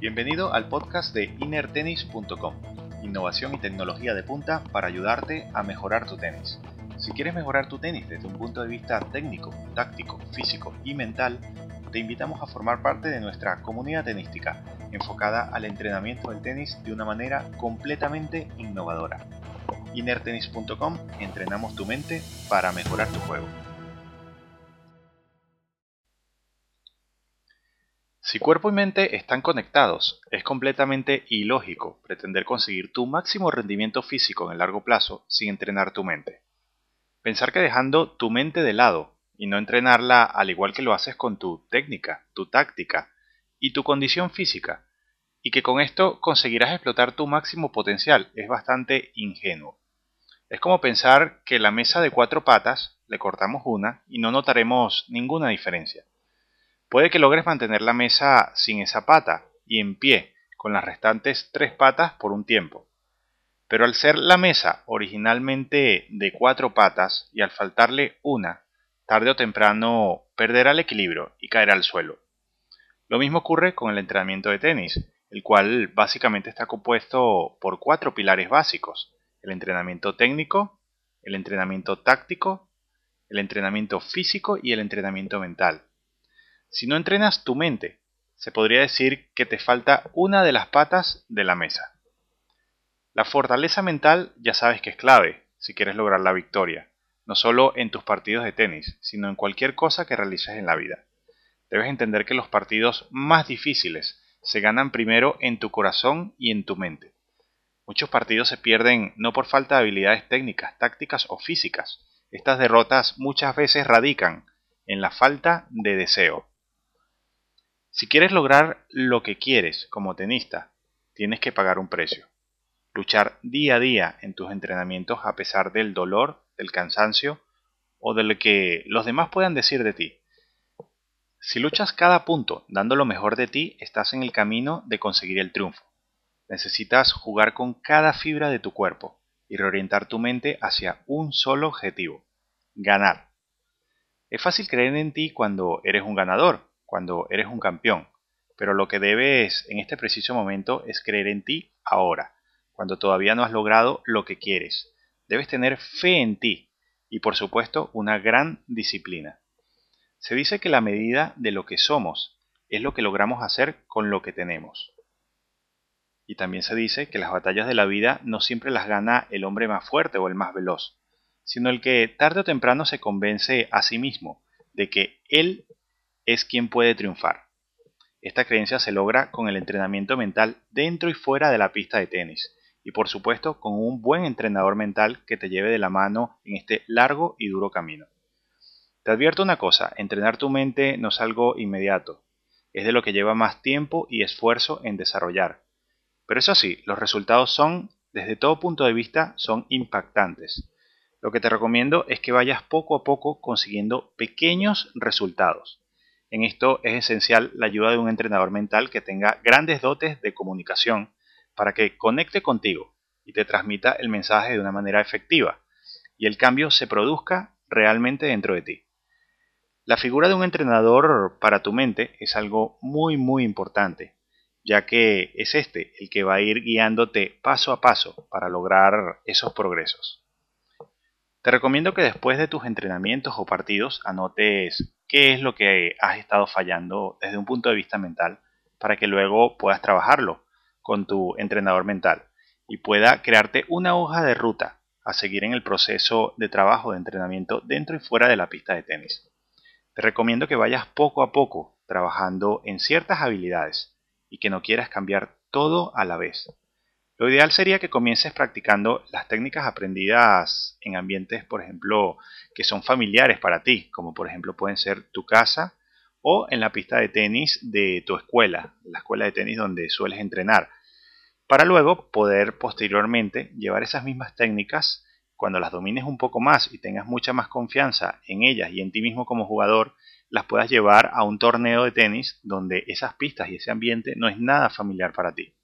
Bienvenido al podcast de innertennis.com, innovación y tecnología de punta para ayudarte a mejorar tu tenis. Si quieres mejorar tu tenis desde un punto de vista técnico, táctico, físico y mental, te invitamos a formar parte de nuestra comunidad tenística, enfocada al entrenamiento del tenis de una manera completamente innovadora. Innertennis.com, entrenamos tu mente para mejorar tu juego. Si cuerpo y mente están conectados, es completamente ilógico pretender conseguir tu máximo rendimiento físico en el largo plazo sin entrenar tu mente. Pensar que dejando tu mente de lado y no entrenarla al igual que lo haces con tu técnica, tu táctica y tu condición física, y que con esto conseguirás explotar tu máximo potencial, es bastante ingenuo. Es como pensar que la mesa de 4 patas le cortamos una y no notaremos ninguna diferencia. Puede que logres mantener la mesa sin esa pata y en pie con las restantes 3 patas por un tiempo. Pero al ser la mesa originalmente de 4 patas y al faltarle una, tarde o temprano perderá el equilibrio y caerá al suelo. Lo mismo ocurre con el entrenamiento de tenis, el cual básicamente está compuesto por 4 pilares básicos: el entrenamiento técnico, el entrenamiento táctico, el entrenamiento físico y el entrenamiento mental. Si no entrenas tu mente, se podría decir que te falta una de las patas de la mesa. La fortaleza mental ya sabes que es clave si quieres lograr la victoria, no solo en tus partidos de tenis, sino en cualquier cosa que realices en la vida. Debes entender que los partidos más difíciles se ganan primero en tu corazón y en tu mente. Muchos partidos se pierden no por falta de habilidades técnicas, tácticas o físicas. Estas derrotas muchas veces radican en la falta de deseo. Si quieres lograr lo que quieres como tenista, tienes que pagar un precio. Luchar día a día en tus entrenamientos a pesar del dolor, del cansancio o de lo que los demás puedan decir de ti. Si luchas cada punto dando lo mejor de ti, estás en el camino de conseguir el triunfo. Necesitas jugar con cada fibra de tu cuerpo y reorientar tu mente hacia un solo objetivo: ganar. Es fácil creer en ti cuando eres un ganador, cuando eres un campeón, pero lo que debes en este preciso momento es creer en ti ahora, cuando todavía no has logrado lo que quieres. Debes tener fe en ti y, por supuesto, una gran disciplina. Se dice que la medida de lo que somos es lo que logramos hacer con lo que tenemos. Y también se dice que las batallas de la vida no siempre las gana el hombre más fuerte o el más veloz, sino el que tarde o temprano se convence a sí mismo de que él es quien puede triunfar. Esta creencia se logra con el entrenamiento mental dentro y fuera de la pista de tenis, y por supuesto con un buen entrenador mental que te lleve de la mano en este largo y duro camino. Te advierto una cosa: entrenar tu mente no es algo inmediato, es de lo que lleva más tiempo y esfuerzo en desarrollar. Pero eso sí, los resultados desde todo punto de vista, son impactantes. Lo que te recomiendo es que vayas poco a poco consiguiendo pequeños resultados. En esto es esencial la ayuda de un entrenador mental que tenga grandes dotes de comunicación para que conecte contigo y te transmita el mensaje de una manera efectiva y el cambio se produzca realmente dentro de ti. La figura de un entrenador para tu mente es algo muy importante, ya que es este el que va a ir guiándote paso a paso para lograr esos progresos. Te recomiendo que después de tus entrenamientos o partidos anotes qué es lo que has estado fallando desde un punto de vista mental, para que luego puedas trabajarlo con tu entrenador mental y pueda crearte una hoja de ruta a seguir en el proceso de trabajo de entrenamiento dentro y fuera de la pista de tenis. Te recomiendo que vayas poco a poco trabajando en ciertas habilidades y que no quieras cambiar todo a la vez. Lo ideal sería que comiences practicando las técnicas aprendidas en ambientes, por ejemplo, que son familiares para ti, como por ejemplo pueden ser tu casa o en la pista de tenis de tu escuela, la escuela de tenis donde sueles entrenar, para luego poder posteriormente llevar esas mismas técnicas cuando las domines un poco más y tengas mucha más confianza en ellas y en ti mismo como jugador, las puedas llevar a un torneo de tenis donde esas pistas y ese ambiente no es nada familiar para ti.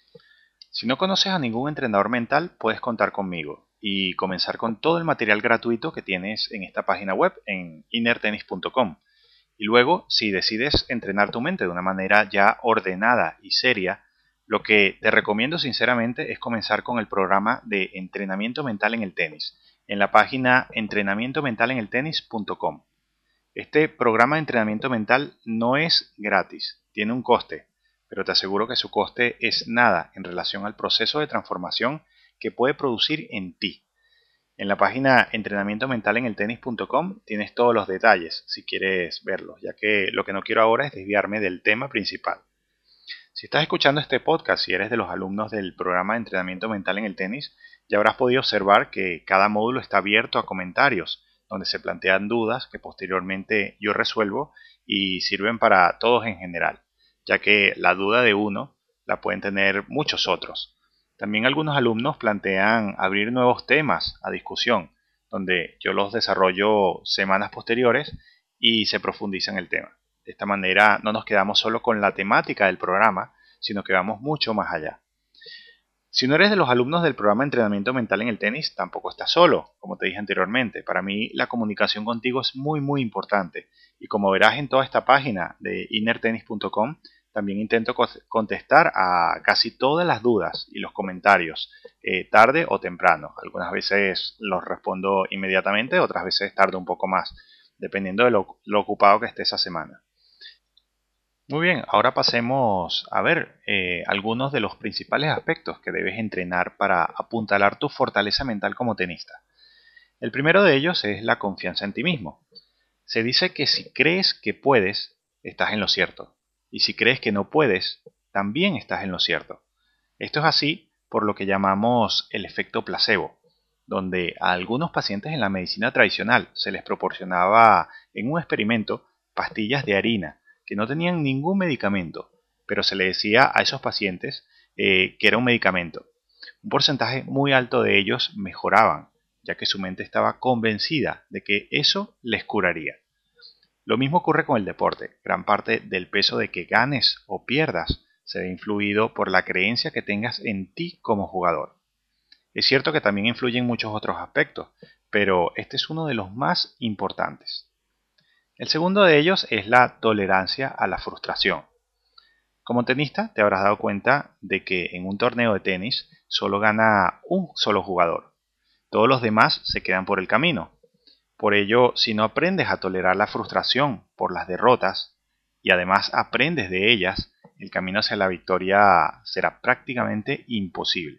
Si no conoces a ningún entrenador mental, puedes contar conmigo y comenzar con todo el material gratuito que tienes en esta página web en innertennis.com. Y luego, si decides entrenar tu mente de una manera ya ordenada y seria, lo que te recomiendo sinceramente es comenzar con el programa de entrenamiento mental en el tenis, en la página entrenamientomentaleneltenis.com. Este programa de entrenamiento mental no es gratis, tiene un coste, pero te aseguro que su coste es nada en relación al proceso de transformación que puede producir en ti. En la página entrenamientomentaleneltenis.com tienes todos los detalles si quieres verlos, ya que lo que no quiero ahora es desviarme del tema principal. Si estás escuchando este podcast y eres de los alumnos del programa de entrenamiento mental en el tenis, ya habrás podido observar que cada módulo está abierto a comentarios, donde se plantean dudas que posteriormente yo resuelvo y sirven para todos en general, ya que la duda de uno la pueden tener muchos otros. También algunos alumnos plantean abrir nuevos temas a discusión, donde yo los desarrollo semanas posteriores y se profundiza en el tema. De esta manera no nos quedamos solo con la temática del programa, sino que vamos mucho más allá. Si no eres de los alumnos del programa de entrenamiento mental en el tenis, tampoco estás solo, como te dije anteriormente. Para mí la comunicación contigo es muy importante. Y como verás en toda esta página de innertennis.com, también intento contestar a casi todas las dudas y los comentarios, tarde o temprano. Algunas veces los respondo inmediatamente, otras veces tardo un poco más, dependiendo de lo ocupado que esté esa semana. Muy bien, ahora pasemos a ver algunos de los principales aspectos que debes entrenar para apuntalar tu fortaleza mental como tenista. El primero de ellos es la confianza en ti mismo. Se dice que si crees que puedes, estás en lo cierto. Y si crees que no puedes, también estás en lo cierto. Esto es así por lo que llamamos el efecto placebo, donde a algunos pacientes en la medicina tradicional se les proporcionaba en un experimento pastillas de harina que no tenían ningún medicamento, pero se le decía a esos pacientes que era un medicamento. Un porcentaje muy alto de ellos mejoraban, ya que su mente estaba convencida de que eso les curaría. Lo mismo ocurre con el deporte. Gran parte del peso de que ganes o pierdas se ve influido por la creencia que tengas en ti como jugador. Es cierto que también influye en muchos otros aspectos, pero este es uno de los más importantes. El segundo de ellos es la tolerancia a la frustración. Como tenista te habrás dado cuenta de que en un torneo de tenis solo gana un solo jugador. Todos los demás se quedan por el camino. Por ello, si no aprendes a tolerar la frustración por las derrotas y además aprendes de ellas, el camino hacia la victoria será prácticamente imposible.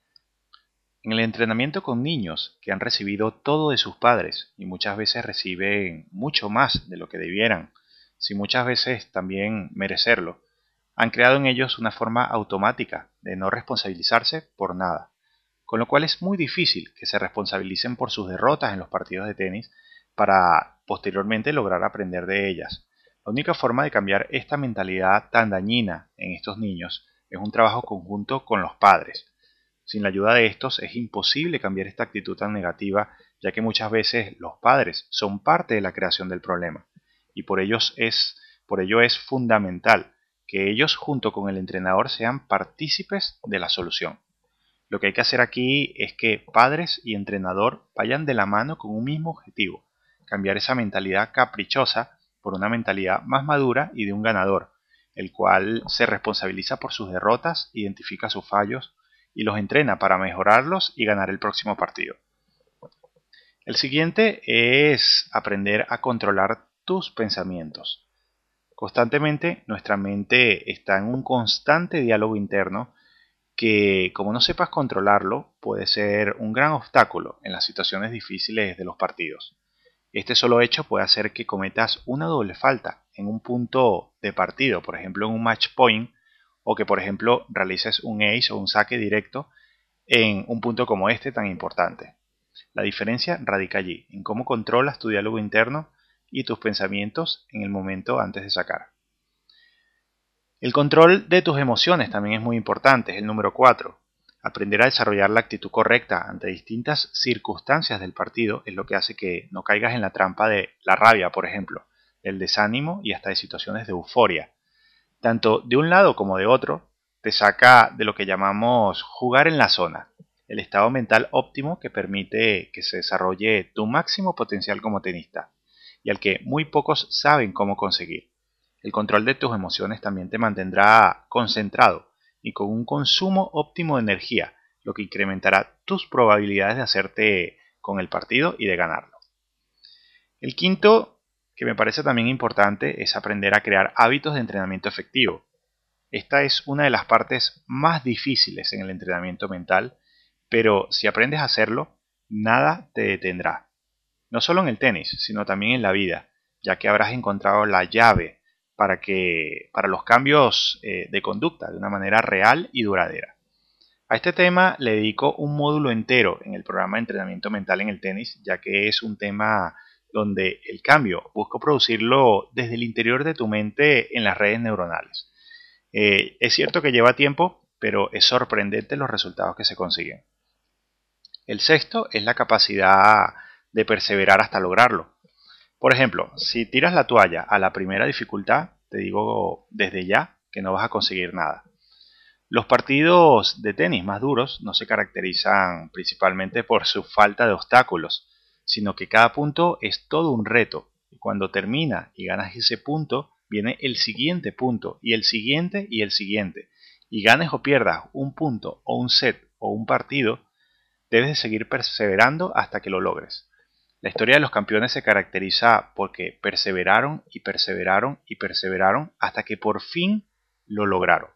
En el entrenamiento con niños que han recibido todo de sus padres y muchas veces reciben mucho más de lo que debieran, sin muchas veces también merecerlo, han creado en ellos una forma automática de no responsabilizarse por nada, con lo cual es muy difícil que se responsabilicen por sus derrotas en los partidos de tenis para posteriormente lograr aprender de ellas. La única forma de cambiar esta mentalidad tan dañina en estos niños es un trabajo conjunto con los padres. Sin la ayuda de estos es imposible cambiar esta actitud tan negativa, ya que muchas veces los padres son parte de la creación del problema y por ello es fundamental que ellos junto con el entrenador sean partícipes de la solución. Lo que hay que hacer aquí es que padres y entrenador vayan de la mano con un mismo objetivo, cambiar esa mentalidad caprichosa por una mentalidad más madura y de un ganador, el cual se responsabiliza por sus derrotas, identifica sus fallos y los entrena para mejorarlos y ganar el próximo partido. El siguiente es aprender a controlar tus pensamientos. Constantemente nuestra mente está en un constante diálogo interno que, como no sepas controlarlo, puede ser un gran obstáculo en las situaciones difíciles de los partidos. Este solo hecho puede hacer que cometas una doble falta en un punto de partido, por ejemplo en un match point, o que por ejemplo realices un ace o un saque directo en un punto como este tan importante. La diferencia radica allí, en cómo controlas tu diálogo interno y tus pensamientos en el momento antes de sacar. El control de tus emociones también es muy importante, es el número 4. Aprender a desarrollar la actitud correcta ante distintas circunstancias del partido es lo que hace que no caigas en la trampa de la rabia, por ejemplo, del desánimo y hasta de situaciones de euforia. Tanto de un lado como de otro, te saca de lo que llamamos jugar en la zona, el estado mental óptimo que permite que se desarrolle tu máximo potencial como tenista. y al que muy pocos saben cómo conseguir. El control de tus emociones también te mantendrá concentrado y con un consumo óptimo de energía, lo que incrementará tus probabilidades de hacerte con el partido y de ganarlo. El quinto, que me parece también importante, es aprender a crear hábitos de entrenamiento efectivo. Esta es una de las partes más difíciles en el entrenamiento mental, pero si aprendes a hacerlo, nada te detendrá. No solo en el tenis, sino también en la vida, ya que habrás encontrado la llave para los cambios de conducta de una manera real y duradera. A este tema le dedico un módulo entero en el programa de entrenamiento mental en el tenis, ya que es un tema donde el cambio busco producirlo desde el interior de tu mente en las redes neuronales. Es cierto que lleva tiempo, pero es sorprendente los resultados que se consiguen. El sexto es la capacidad de perseverar hasta lograrlo. Por ejemplo, si tiras la toalla a la primera dificultad, te digo desde ya que no vas a conseguir nada. Los partidos de tenis más duros no se caracterizan principalmente por su falta de obstáculos, sino que cada punto es todo un reto. Y cuando termina y ganas ese punto, viene el siguiente punto, y el siguiente y el siguiente. Y ganes o pierdas un punto o un set o un partido, debes de seguir perseverando hasta que lo logres. La historia de los campeones se caracteriza porque perseveraron y perseveraron y perseveraron hasta que por fin lo lograron.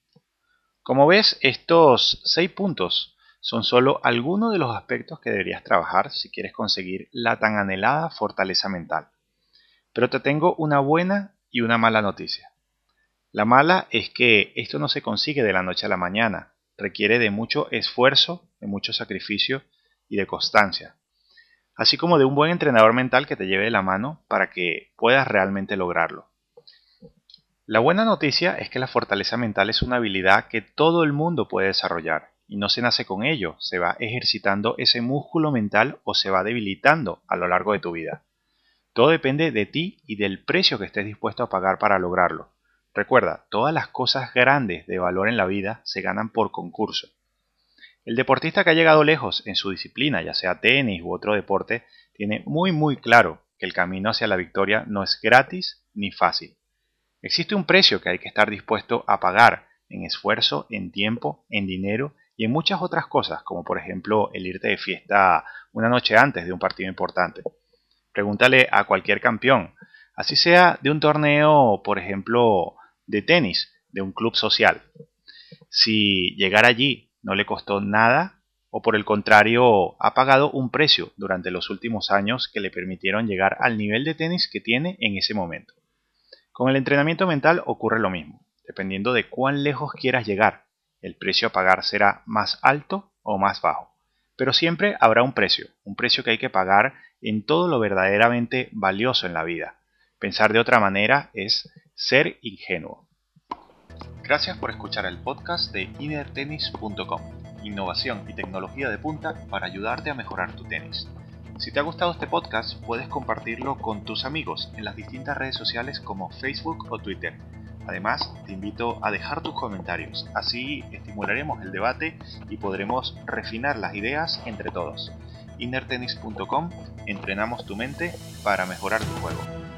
Como ves, estos 6 puntos son solo algunos de los aspectos que deberías trabajar si quieres conseguir la tan anhelada fortaleza mental. Pero te tengo una buena y una mala noticia. La mala es que esto no se consigue de la noche a la mañana, requiere de mucho esfuerzo, de mucho sacrificio y de constancia, así como de un buen entrenador mental que te lleve de la mano para que puedas realmente lograrlo. La buena noticia es que la fortaleza mental es una habilidad que todo el mundo puede desarrollar y no se nace con ello, se va ejercitando ese músculo mental o se va debilitando a lo largo de tu vida. Todo depende de ti y del precio que estés dispuesto a pagar para lograrlo. Recuerda, todas las cosas grandes de valor en la vida se ganan por concurso. El deportista que ha llegado lejos en su disciplina, ya sea tenis u otro deporte, tiene muy claro que el camino hacia la victoria no es gratis ni fácil. Existe un precio que hay que estar dispuesto a pagar en esfuerzo, en tiempo, en dinero y en muchas otras cosas, como por ejemplo el irte de fiesta una noche antes de un partido importante. Pregúntale a cualquier campeón, así sea de un torneo, por ejemplo, de tenis, de un club social. Si llegar allí no le costó nada o por el contrario ha pagado un precio durante los últimos años que le permitieron llegar al nivel de tenis que tiene en ese momento. Con el entrenamiento mental ocurre lo mismo. Dependiendo de cuán lejos quieras llegar, el precio a pagar será más alto o más bajo. Pero siempre habrá un precio que hay que pagar en todo lo verdaderamente valioso en la vida. Pensar de otra manera es ser ingenuo. Gracias por escuchar el podcast de innertennis.com, innovación y tecnología de punta para ayudarte a mejorar tu tenis. Si te ha gustado este podcast, puedes compartirlo con tus amigos en las distintas redes sociales como Facebook o Twitter. Además, te invito a dejar tus comentarios, así estimularemos el debate y podremos refinar las ideas entre todos. Innertennis.com, entrenamos tu mente para mejorar tu juego.